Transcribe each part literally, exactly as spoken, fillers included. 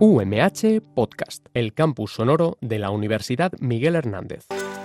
U M H Podcast, el campus sonoro de la Universidad Miguel Hernández.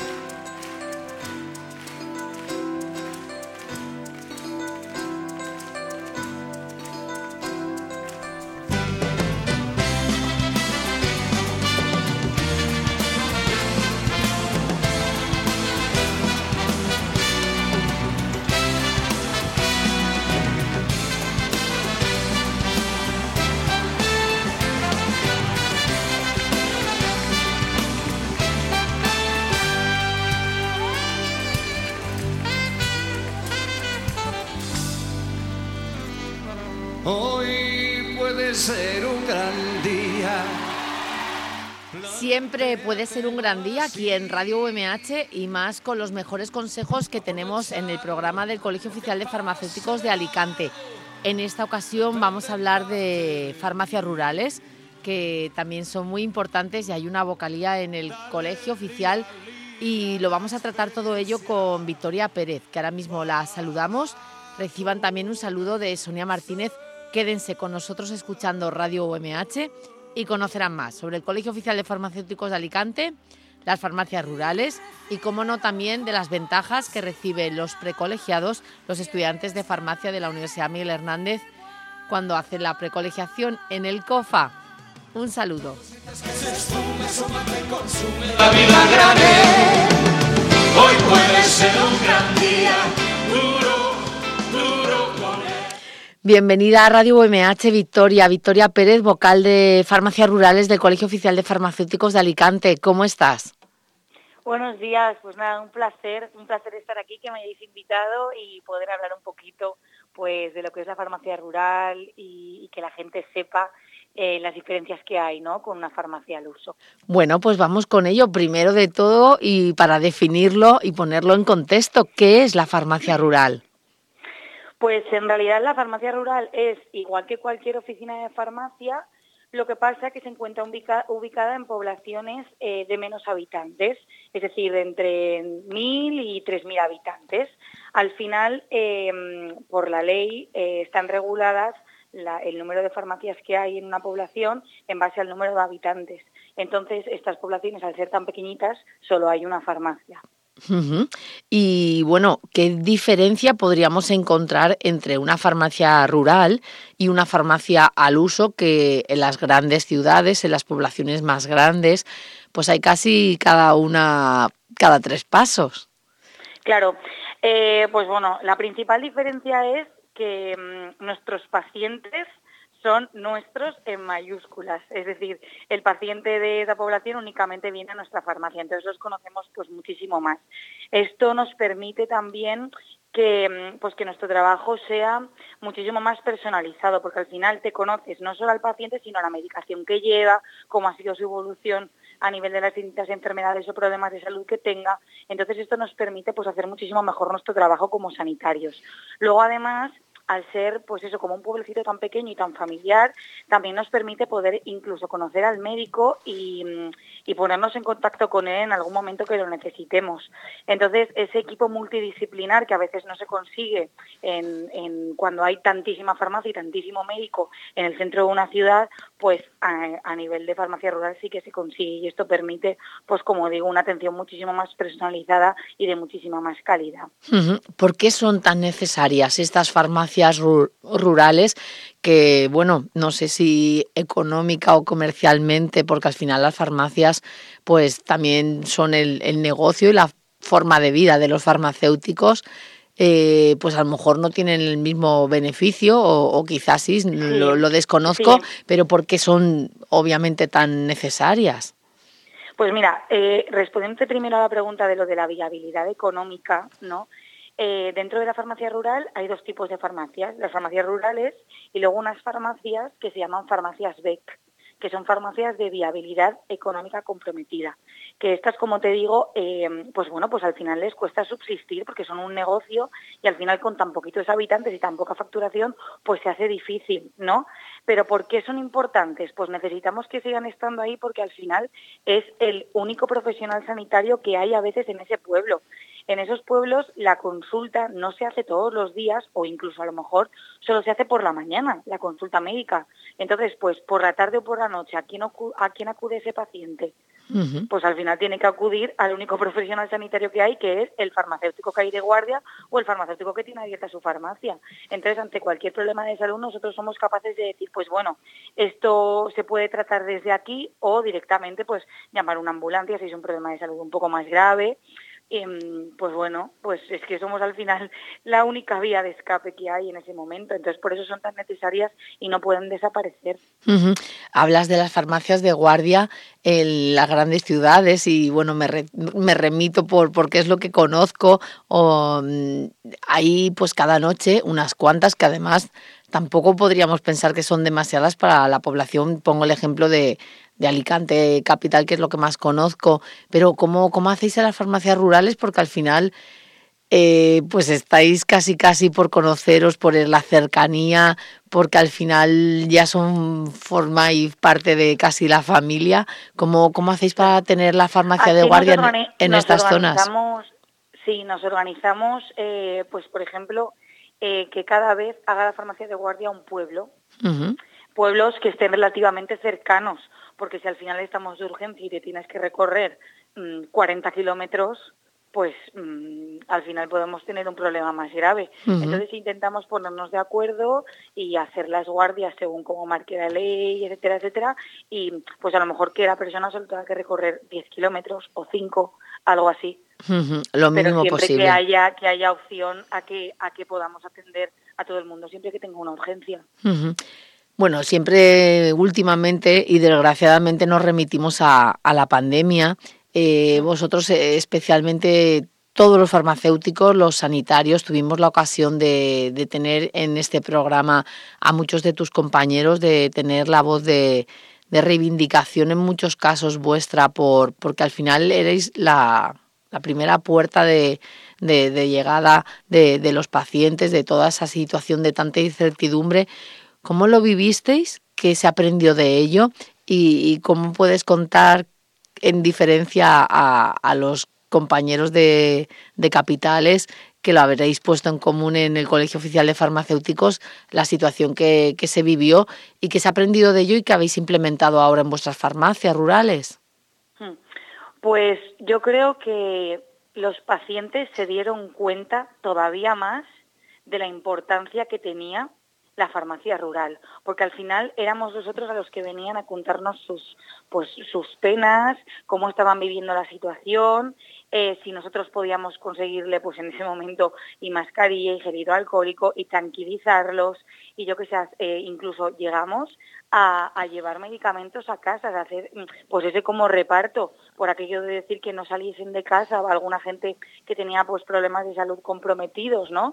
Hoy puede ser un gran día. Siempre puede ser un gran día aquí en Radio U M H y más con los mejores consejos que tenemos en el programa del Colegio Oficial de Farmacéuticos de Alicante. En esta ocasión vamos a hablar de farmacias rurales, que también son muy importantes y hay una vocalía en el Colegio Oficial y lo vamos a tratar todo ello con Victoria Pérez, que ahora mismo la saludamos. Reciban también un saludo de Sonia Martínez. Quédense con nosotros escuchando Radio U M H y conocerán más sobre el Colegio Oficial de Farmacéuticos de Alicante, las farmacias rurales y, como no, también de las ventajas que reciben los precolegiados, los estudiantes de farmacia de la Universidad Miguel Hernández, cuando hacen la precolegiación en el COFA. Un saludo. La vida grande. Hoy puede ser un gran día. Duro, duro con él. Bienvenida a Radio U M H, Victoria. Victoria Pérez, vocal de Farmacias Rurales del Colegio Oficial de Farmacéuticos de Alicante. ¿Cómo estás? Buenos días, pues nada, un placer, un placer estar aquí, que me hayáis invitado y poder hablar un poquito pues de lo que es la farmacia rural y, y que la gente sepa eh, las diferencias que hay, ¿no?, con una farmacia al uso. Bueno, pues vamos con ello. Primero de todo, y para definirlo y ponerlo en contexto, ¿qué es la farmacia rural? Pues en realidad la farmacia rural es igual que cualquier oficina de farmacia, lo que pasa es que se encuentra ubica, ubicada en poblaciones eh, de menos habitantes, es decir, de entre mil y tres mil habitantes. Al final, eh, por la ley, eh, están reguladas la, el número de farmacias que hay en una población en base al número de habitantes. Entonces, estas poblaciones, al ser tan pequeñitas, solo hay una farmacia. Uh-huh. Y bueno, ¿qué diferencia podríamos encontrar entre una farmacia rural y una farmacia al uso, que en las grandes ciudades, en las poblaciones más grandes, pues hay casi cada una, cada tres pasos? Claro, eh, pues bueno, la principal diferencia es que mmm, nuestros pacientes son nuestros en mayúsculas, es decir, el paciente de esa población únicamente viene a nuestra farmacia, entonces los conocemos pues muchísimo más. Esto nos permite también que, pues, que nuestro trabajo sea muchísimo más personalizado, porque al final te conoces no solo al paciente, sino a la medicación que lleva, cómo ha sido su evolución a nivel de las distintas enfermedades o problemas de salud que tenga. Entonces esto nos permite pues hacer muchísimo mejor nuestro trabajo como sanitarios. Luego, además, al ser, pues eso, como un pueblecito tan pequeño y tan familiar, también nos permite poder incluso conocer al médico y, y ponernos en contacto con él en algún momento que lo necesitemos. Entonces, ese equipo multidisciplinar que a veces no se consigue en, en cuando hay tantísima farmacia y tantísimo médico en el centro de una ciudad, pues a, a nivel de farmacia rural sí que se consigue, y esto permite, pues como digo, una atención muchísimo más personalizada y de muchísima más calidad. Uh-huh. ¿Por qué son tan necesarias estas farmacias rurales, que, bueno, no sé si económica o comercialmente, porque al final las farmacias pues también son el, el negocio y la forma de vida de los farmacéuticos, eh, pues a lo mejor no tienen el mismo beneficio o, o quizás sí, sí. Lo, lo desconozco, sí. Pero ¿por qué son obviamente tan necesarias? Pues mira, eh, respondiendo primero a la pregunta de lo de la viabilidad económica, ¿no? Eh, dentro de la farmacia rural hay dos tipos de farmacias, las farmacias rurales y luego unas farmacias que se llaman farmacias B E C, que son farmacias de viabilidad económica comprometida, que estas, como te digo, eh, pues bueno, pues al final les cuesta subsistir porque son un negocio y al final con tan poquitos habitantes y tan poca facturación, pues se hace difícil, ¿no? Pero ¿por qué son importantes? Pues necesitamos que sigan estando ahí porque al final es el único profesional sanitario que hay a veces en ese pueblo. En esos pueblos la consulta no se hace todos los días o incluso a lo mejor solo se hace por la mañana, la consulta médica. Entonces, pues por la tarde o por la noche, ¿a quién, a quién acude ese paciente? Uh-huh. Pues al final tiene que acudir al único profesional sanitario que hay, que es el farmacéutico que hay de guardia o el farmacéutico que tiene abierta su farmacia. Entonces, ante cualquier problema de salud, nosotros somos capaces de decir, pues bueno, esto se puede tratar desde aquí o directamente pues llamar una ambulancia si es un problema de salud un poco más grave. Eh, pues bueno, pues es que somos al final la única vía de escape que hay en ese momento, entonces por eso son tan necesarias y no pueden desaparecer. Uh-huh. Hablas de las farmacias de guardia en las grandes ciudades y bueno, me, re, me remito por porque es lo que conozco. O, hay pues cada noche unas cuantas que además tampoco podríamos pensar que son demasiadas para la población. Pongo el ejemplo de de Alicante capital, que es lo que más conozco, pero ¿cómo, cómo hacéis en las farmacias rurales? Porque al final eh, pues estáis casi casi por conoceros, por la cercanía, porque al final ya son formáis parte de casi la familia. ¿Cómo, cómo hacéis para tener la farmacia Aquí de guardia organi- en, en estas zonas? Sí, nos organizamos, eh, pues por ejemplo, eh, que cada vez haga la farmacia de guardia un pueblo. Uh-huh. Pueblos que estén relativamente cercanos, porque si al final estamos de urgencia y te tienes que recorrer mmm, cuarenta kilómetros, pues mmm, al final podemos tener un problema más grave. Uh-huh. Entonces intentamos ponernos de acuerdo y hacer las guardias según como marque la ley, etcétera, etcétera, y pues a lo mejor que la persona solo tenga que recorrer diez kilómetros o cinco, algo así. Uh-huh. Lo mínimo Pero siempre posible. que haya, que haya opción a que, a que podamos atender a todo el mundo, siempre que tenga una urgencia. Uh-huh. Bueno, siempre últimamente y desgraciadamente nos remitimos a, a la pandemia. Eh, vosotros eh, especialmente todos los farmacéuticos, los sanitarios, tuvimos la ocasión de, de tener en este programa a muchos de tus compañeros, de tener la voz de, de reivindicación en muchos casos vuestra, por porque al final erais la, la primera puerta de, de, de llegada de, de los pacientes, de toda esa situación de tanta incertidumbre. ¿Cómo lo vivisteis? ¿Qué se aprendió de ello? ¿Y, y cómo puedes contar en diferencia a, a los compañeros de, de capitales que lo habréis puesto en común en el Colegio Oficial de Farmacéuticos, la situación que, que se vivió y que se ha aprendido de ello y que habéis implementado ahora en vuestras farmacias rurales? Pues yo creo que los pacientes se dieron cuenta todavía más de la importancia que tenía la farmacia rural, porque al final éramos nosotros a los que venían a contarnos sus, pues, sus penas, cómo estaban viviendo la situación, eh, si nosotros podíamos conseguirle pues en ese momento y mascarilla y gel hidroalcohólico y tranquilizarlos, y yo que sé, eh, incluso llegamos a, a llevar medicamentos a casa, a hacer pues ese como reparto, por aquello de decir que no saliesen de casa, alguna gente que tenía pues problemas de salud comprometidos, ¿no?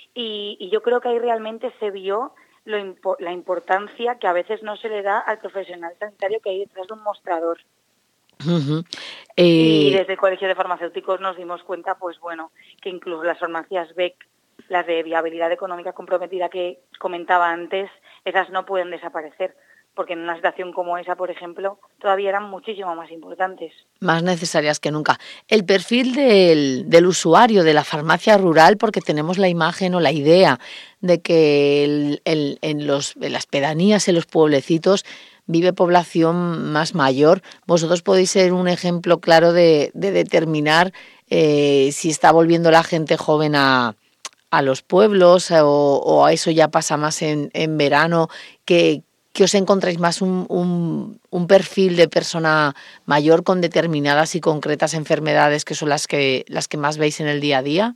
Y, y yo creo que ahí realmente se vio lo impo- la importancia que a veces no se le da al profesional sanitario que hay detrás de un mostrador. Uh-huh. Eh... Y desde el Colegio de Farmacéuticos nos dimos cuenta, pues bueno, que incluso las farmacias B E C, las de viabilidad económica comprometida que comentaba antes, esas no pueden desaparecer, porque en una situación como esa, por ejemplo, todavía eran muchísimo más importantes. Más necesarias que nunca. El perfil del, del usuario de la farmacia rural, porque tenemos la imagen o la idea de que el, el, en, los, en las pedanías, en los pueblecitos, vive población más mayor. Vosotros podéis ser un ejemplo claro de, de determinar eh, si está volviendo la gente joven a, a los pueblos o, o a eso ya pasa más en, en verano, que que os encontráis más un, un, un perfil de persona mayor con determinadas y concretas enfermedades que son las que las que más veis en el día a día.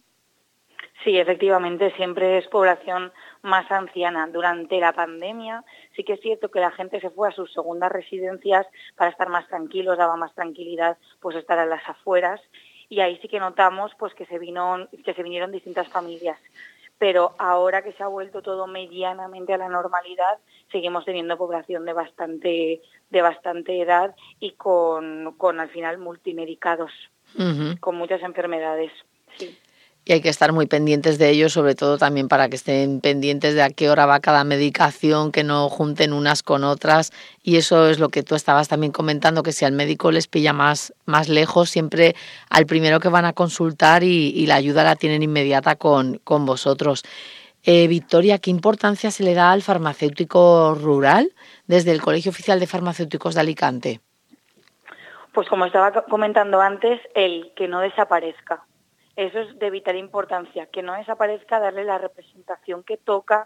Sí, efectivamente, siempre es población más anciana. Durante la pandemia sí que es cierto que la gente se fue a sus segundas residencias para estar más tranquilos, daba más tranquilidad pues estar a las afueras, y ahí sí que notamos pues que se vino, que se vinieron distintas familias. Pero ahora que se ha vuelto todo medianamente a la normalidad, seguimos teniendo población de bastante de bastante edad y con, con al final multimedicados, uh-huh. con muchas enfermedades. Sí. Y hay que estar muy pendientes de ellos, sobre todo también para que estén pendientes de a qué hora va cada medicación, que no junten unas con otras. Y eso es lo que tú estabas también comentando, que si al médico les pilla más, más lejos, siempre al primero que van a consultar y, y la ayuda la tienen inmediata con, con vosotros. Eh, Victoria, ¿qué importancia se le da al farmacéutico rural desde el Colegio Oficial de Farmacéuticos de Alicante? Pues como estaba comentando antes, el que no desaparezca. Eso es de vital importancia, que no desaparezca, darle la representación que toca,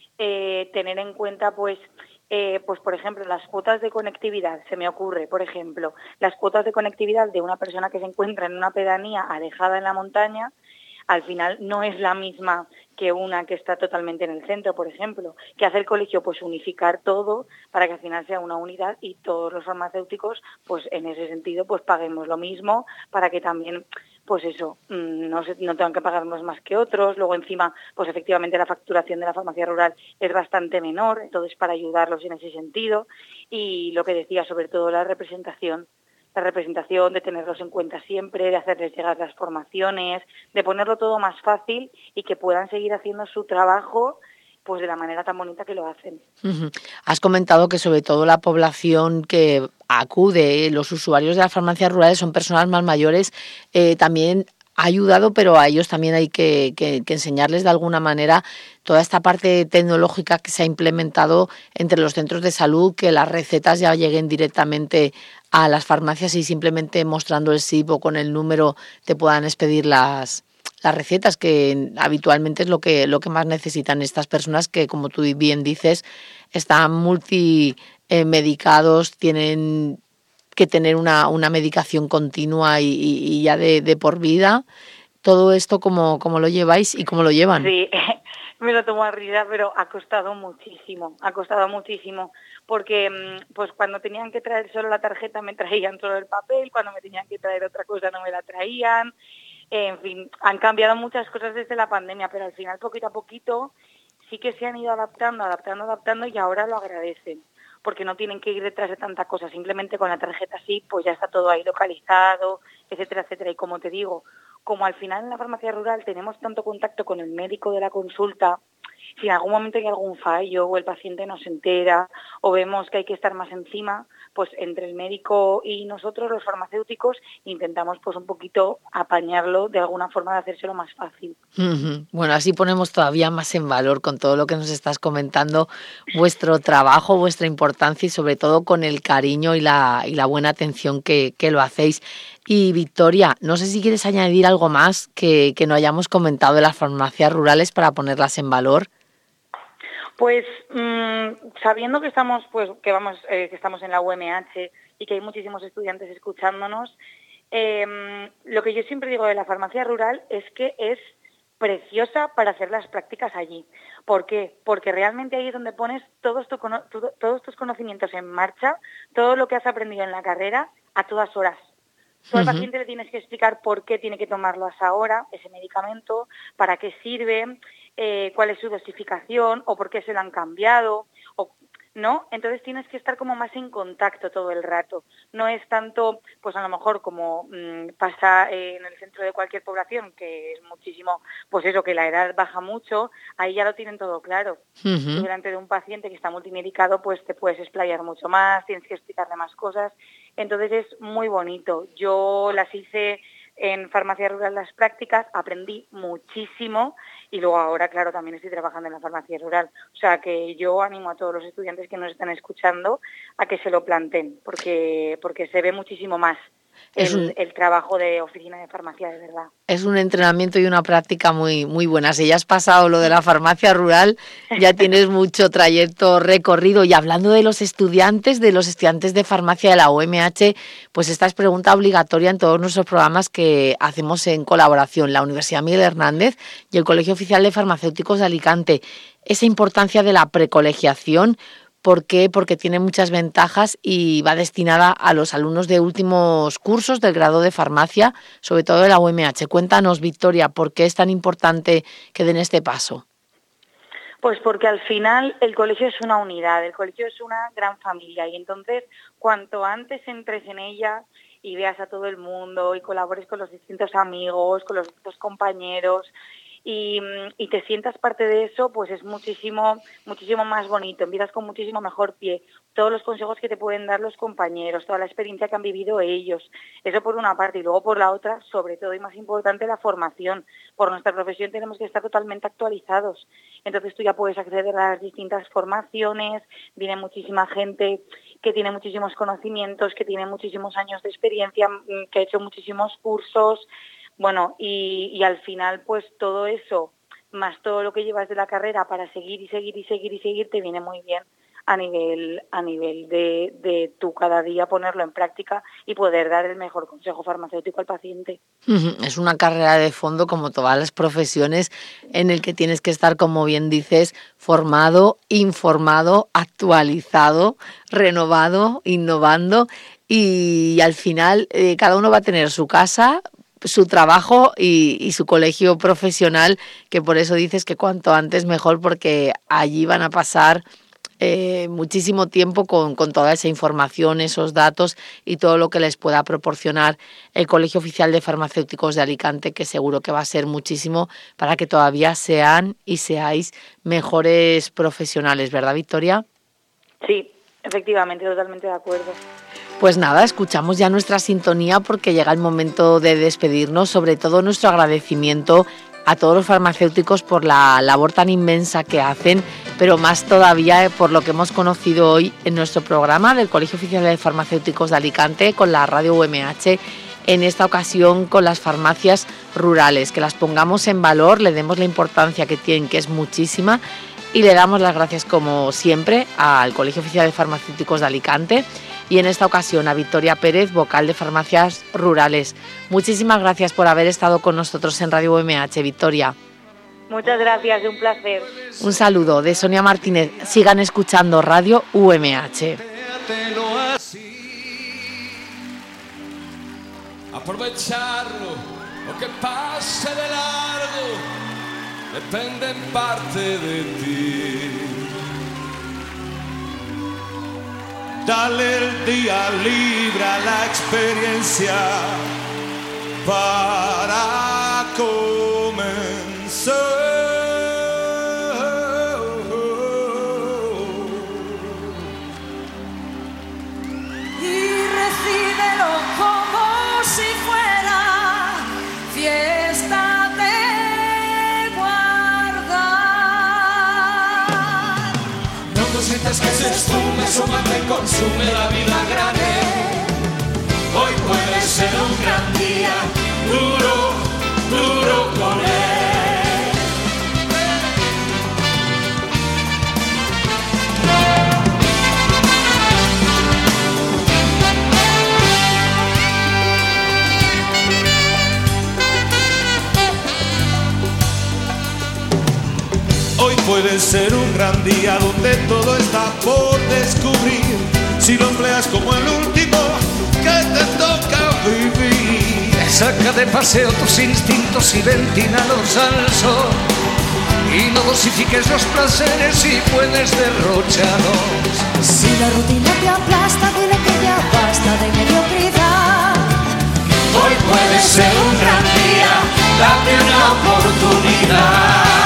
eh, tener en cuenta, pues, eh, pues por ejemplo, las cuotas de conectividad. Se me ocurre, por ejemplo, las cuotas de conectividad de una persona que se encuentra en una pedanía alejada en la montaña, al final no es la misma que una que está totalmente en el centro, por ejemplo. ¿Qué hace el colegio? Pues unificar todo para que al final sea una unidad y todos los farmacéuticos, pues en ese sentido, pues paguemos lo mismo para que también, pues eso, no, se, no tengan que pagarnos más que otros. Luego encima, pues efectivamente la facturación de la farmacia rural es bastante menor, entonces para ayudarlos en ese sentido. Y lo que decía, sobre todo la representación, la representación, de tenerlos en cuenta siempre, de hacerles llegar las formaciones, de ponerlo todo más fácil y que puedan seguir haciendo su trabajo pues de la manera tan bonita que lo hacen. Uh-huh. Has comentado que sobre todo la población que acude, los usuarios de las farmacias rurales son personas más mayores, eh, también ha ayudado, pero a ellos también hay que, que, que enseñarles de alguna manera toda esta parte tecnológica que se ha implementado entre los centros de salud, que las recetas ya lleguen directamente a las farmacias y simplemente mostrando el S I P o con el número te puedan expedir las, las recetas, que habitualmente es lo que, lo que más necesitan estas personas que, como tú bien dices, están multimedicados, tienen que tener una, una medicación continua y, y, y ya de, de por vida. Todo esto, ¿cómo, cómo lo lleváis y cómo lo llevan? Sí, me lo tomo a risa, pero ha costado muchísimo, ha costado muchísimo, porque pues cuando tenían que traer solo la tarjeta me traían solo el papel, cuando me tenían que traer otra cosa no me la traían, en fin, han cambiado muchas cosas desde la pandemia, pero al final poquito a poquito sí que se han ido adaptando, adaptando, adaptando y ahora lo agradecen, porque no tienen que ir detrás de tanta cosa, simplemente con la tarjeta sí, pues ya está todo ahí localizado, etcétera, etcétera, y como te digo, como al final en la farmacia rural tenemos tanto contacto con el médico de la consulta, si en algún momento hay algún fallo o el paciente no se entera o vemos que hay que estar más encima, pues entre el médico y nosotros, los farmacéuticos, intentamos pues un poquito apañarlo de alguna forma, de hacérselo más fácil. Uh-huh. Bueno, así ponemos todavía más en valor con todo lo que nos estás comentando, vuestro trabajo, vuestra importancia y sobre todo con el cariño y la, y la buena atención que, que lo hacéis. Y Victoria, no sé si quieres añadir algo más que, que no hayamos comentado de las farmacias rurales para ponerlas en valor. Pues mmm, sabiendo que estamos, pues que vamos, eh, que estamos en la U M H y que hay muchísimos estudiantes escuchándonos, eh, lo que yo siempre digo de la farmacia rural es que es preciosa para hacer las prácticas allí. ¿Por qué? Porque realmente ahí es donde pones todos, tu, tu, todos tus conocimientos en marcha, todo lo que has aprendido en la carrera a todas horas. Tú al paciente le tienes que explicar por qué tiene que tomarlo a esa hora, ese medicamento, para qué sirve, eh, cuál es su dosificación o por qué se lo han cambiado, o, ¿no? Entonces tienes que estar como más en contacto todo el rato. No es tanto, pues a lo mejor como mmm, pasa eh, en el centro de cualquier población, que es muchísimo, pues eso, que la edad baja mucho, ahí ya lo tienen todo claro. Uh-huh. Tú delante de un paciente que está multimedicado, pues te puedes explayar mucho más, tienes que explicarle más cosas. Entonces es muy bonito. Yo las hice en farmacia rural las prácticas, aprendí muchísimo y luego ahora, claro, también estoy trabajando en la farmacia rural. O sea que yo animo a todos los estudiantes que nos están escuchando a que se lo planteen, porque, porque se ve muchísimo más el, un, el trabajo de oficina de farmacia, de verdad. Es un entrenamiento y una práctica muy, muy buena. Si ya has pasado lo de la farmacia rural, ya tienes mucho trayecto recorrido. Y hablando de los estudiantes, de los estudiantes de farmacia de la U M H, pues esta es pregunta obligatoria en todos nuestros programas que hacemos en colaboración, la Universidad Miguel Hernández y el Colegio Oficial de Farmacéuticos de Alicante. Esa importancia de la precolegiación, ¿por qué? Porque tiene muchas ventajas y va destinada a los alumnos de últimos cursos del grado de farmacia, sobre todo de la U M H. Cuéntanos, Victoria, ¿por qué es tan importante que den este paso? Pues porque al final el colegio es una unidad, el colegio es una gran familia y entonces cuanto antes entres en ella y veas a todo el mundo y colabores con los distintos amigos, con los distintos compañeros y, y te sientas parte de eso, pues es muchísimo, muchísimo más bonito, empiezas con muchísimo mejor pie. Todos los consejos que te pueden dar los compañeros, toda la experiencia que han vivido ellos, eso por una parte, y luego por la otra, sobre todo y más importante, la formación. Por nuestra profesión tenemos que estar totalmente actualizados, entonces tú ya puedes acceder a las distintas formaciones, viene muchísima gente que tiene muchísimos conocimientos, que tiene muchísimos años de experiencia, que ha hecho muchísimos cursos, bueno, y, y al final pues todo eso, más todo lo que llevas de la carrera para seguir y seguir y seguir y seguir, te viene muy bien a nivel a nivel de, de tú cada día ponerlo en práctica y poder dar el mejor consejo farmacéutico al paciente. Es una carrera de fondo, como todas las profesiones, en el que tienes que estar, como bien dices, formado, informado, actualizado, renovado, innovando, y al final eh, cada uno va a tener su casa, su trabajo y, y su colegio profesional, que por eso dices que cuanto antes mejor, porque allí van a pasar eh, muchísimo tiempo con, con toda esa información, esos datos y todo lo que les pueda proporcionar el Colegio Oficial de Farmacéuticos de Alicante, que seguro que va a ser muchísimo para que todavía sean y seáis mejores profesionales, ¿verdad, Victoria? Sí, efectivamente, totalmente de acuerdo. Pues nada, escuchamos ya nuestra sintonía porque llega el momento de despedirnos, sobre todo nuestro agradecimiento a todos los farmacéuticos por la labor tan inmensa que hacen, pero más todavía por lo que hemos conocido hoy en nuestro programa del Colegio Oficial de Farmacéuticos de Alicante con la Radio U M H, en esta ocasión con las farmacias rurales, que las pongamos en valor, le demos la importancia que tienen, que es muchísima, y le damos las gracias como siempre al Colegio Oficial de Farmacéuticos de Alicante y en esta ocasión a Victoria Pérez, vocal de Farmacias Rurales. Muchísimas gracias por haber estado con nosotros en Radio U M H, Victoria. Muchas gracias, un placer. Un saludo de Sonia Martínez. Sigan escuchando Radio U M H. Aprovecharlo, lo que pase de largo, depende en parte de ti. Dale el día libre a la experiencia para comenzar. Y recíbelo como si fuera fiesta de guardar. No consientas que se esfume, suma te consume la vida grande. Hoy puede ser un gran día, duro, duro con él. Hoy puede ser un gran día donde todo está por descubrir, si lo empleas como el último que te toca vivir. Saca de paseo tus instintos y ventínalos al sol, y no dosifiques los placeres si puedes derrocharlos. Si la rutina te aplasta, dile que ya basta de mediocridad. Hoy puede ser un gran día, date una oportunidad.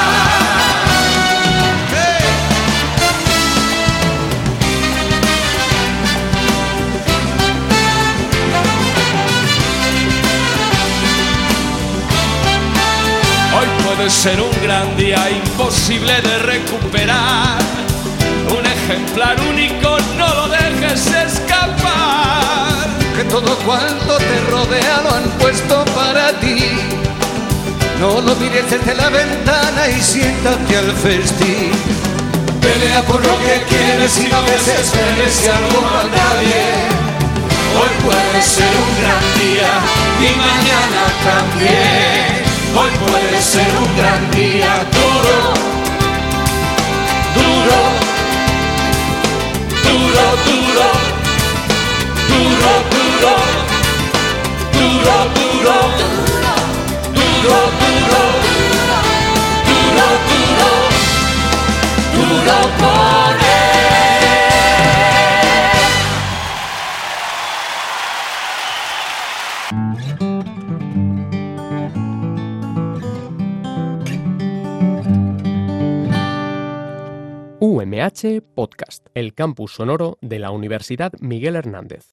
Hoy puede ser un gran día imposible de recuperar. Un ejemplar único, no lo dejes escapar. Que todo cuanto te rodea lo han puesto para ti. No lo mires desde la ventana y siéntate al festín. Pelea por lo que quieres y no desesperes si algo no anda bien. Hoy puede ser un gran día y mañana también. Hoy puede ser un gran día, duro, duro, duro, duro, duro, duro, duro, duro, duro, duro, duro, duro, duro por él. U M H Podcast, el campus sonoro de la Universidad Miguel Hernández.